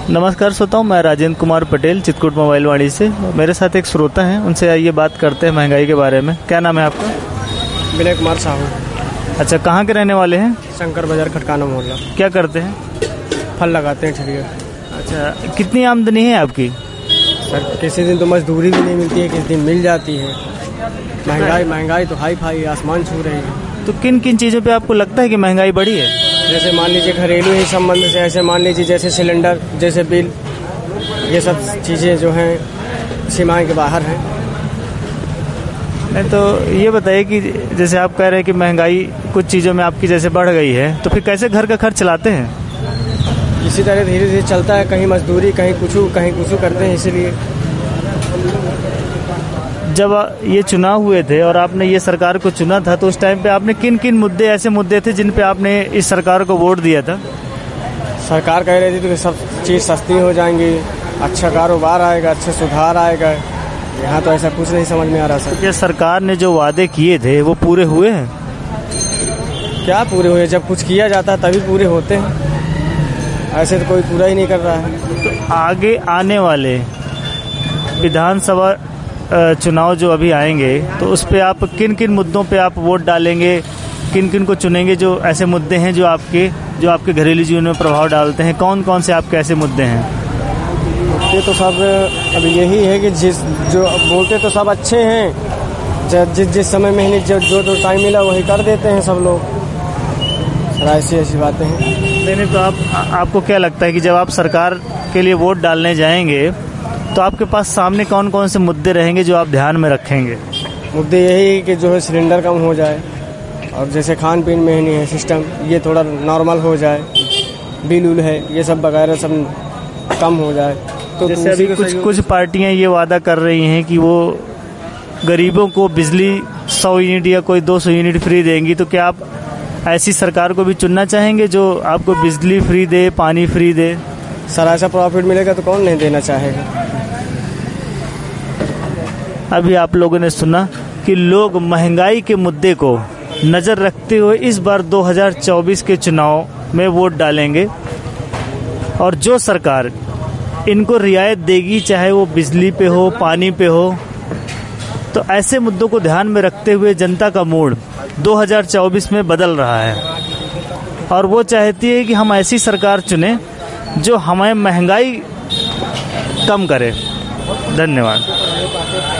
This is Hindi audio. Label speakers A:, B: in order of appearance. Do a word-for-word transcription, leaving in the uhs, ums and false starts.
A: नमस्कार श्रोताओं, मैं राजेंद्र कुमार पटेल चित्रकूट मोबाइल वाणी से। मेरे साथ एक श्रोता हैं, उनसे आइए बात करते हैं महंगाई के बारे में। क्या नाम है आपका?
B: विनय कुमार साहू।
A: अच्छा, कहाँ के रहने वाले हैं?
B: शंकर बाजार, खटकाना मोहल्ला।
A: क्या करते हैं?
B: फल लगाते हैं ठेलिया।
A: अच्छा, कितनी आमदनी है आपकी?
B: सर किसी दिन तो मजदूरी भी नहीं मिलती है, किसी दिन मिल जाती है। महंगाई महंगाई तो हाई फाई आसमान छू रही है।
A: तो किन किन चीज़ों पे आपको लगता है कि महंगाई बढ़ी है?
B: जैसे मान लीजिए घरेलू ही संबंध से, ऐसे मान लीजिए जैसे सिलेंडर, जैसे बिल, ये सब चीज़ें जो हैं सीमाएं के बाहर हैं।
A: नहीं तो ये बताइए कि जैसे आप कह रहे हैं कि महंगाई कुछ चीज़ों में आपकी जैसे बढ़ गई है, तो फिर कैसे घर का खर्च चलाते हैं?
B: इसी तरह धीरे धीरे चलता है, कहीं मजदूरी, कहीं कुछ कहीं कुछ करते हैं। इसीलिए
A: जब ये चुनाव हुए थे और आपने ये सरकार को चुना था, तो उस टाइम पे आपने किन किन मुद्दे ऐसे मुद्दे थे जिन पे आपने इस सरकार को वोट दिया था?
B: सरकार कह रही थी कि सब चीज़ सस्ती हो जाएंगी, अच्छा कारोबार आएगा, अच्छा सुधार आएगा। यहाँ तो ऐसा कुछ नहीं समझ में आ रहा सर।
A: क्या सरकार ने जो वादे किए थे वो पूरे हुए हैं?
B: क्या पूरे हुए? जब कुछ किया जाता है तभी पूरे होते हैं, ऐसे तो कोई पूरा ही नहीं कर रहा है।
A: तो आगे आने वाले विधानसभा चुनाव जो अभी आएंगे, तो उस पे आप किन किन मुद्दों पे आप वोट डालेंगे, किन किन को चुनेंगे? जो ऐसे मुद्दे हैं जो आपके जो आपके घरेलू जीवन में प्रभाव डालते हैं, कौन कौन से आपके ऐसे मुद्दे हैं?
B: ये तो सब अब यही है कि जिस जो बोलते तो सब अच्छे हैं, जिस जिस समय में जो जो जो टाइम मिला वही कर देते हैं सब लोग। ऐसी ऐसी बातें हैं।
A: नहीं तो आप आपको क्या लगता है कि जब आप सरकार के लिए वोट डालने जाएंगे तो आपके पास सामने कौन कौन से मुद्दे रहेंगे जो आप ध्यान में रखेंगे?
B: मुद्दे यही कि जो है सिलेंडर कम हो जाए, और जैसे खान पीन में नहीं है सिस्टम, ये थोड़ा नॉर्मल हो जाए। बिल उल है, ये सब वगैरह सब कम हो जाए। तो
A: जैसे अभी कुछ कुछ पार्टियां ये वादा कर रही हैं कि वो गरीबों को बिजली सौ यूनिट या कोई दो सौ यूनिट फ्री देंगी, तो क्या आप ऐसी सरकार को भी चुनना चाहेंगे जो आपको बिजली फ्री दे, पानी फ्री दे?
B: सर ऐसा प्रॉफिट मिलेगा तो कौन नहीं देना चाहेगा।
A: अभी आप लोगों ने सुना कि लोग महंगाई के मुद्दे को नज़र रखते हुए इस बार दो हज़ार चौबीस के चुनाव में वोट डालेंगे, और जो सरकार इनको रियायत देगी, चाहे वो बिजली पे हो, पानी पे हो, तो ऐसे मुद्दों को ध्यान में रखते हुए जनता का मूड दो हज़ार चौबीस में बदल रहा है, और वो चाहती है कि हम ऐसी सरकार चुनें जो हमें महंगाई कम करे। धन्यवाद।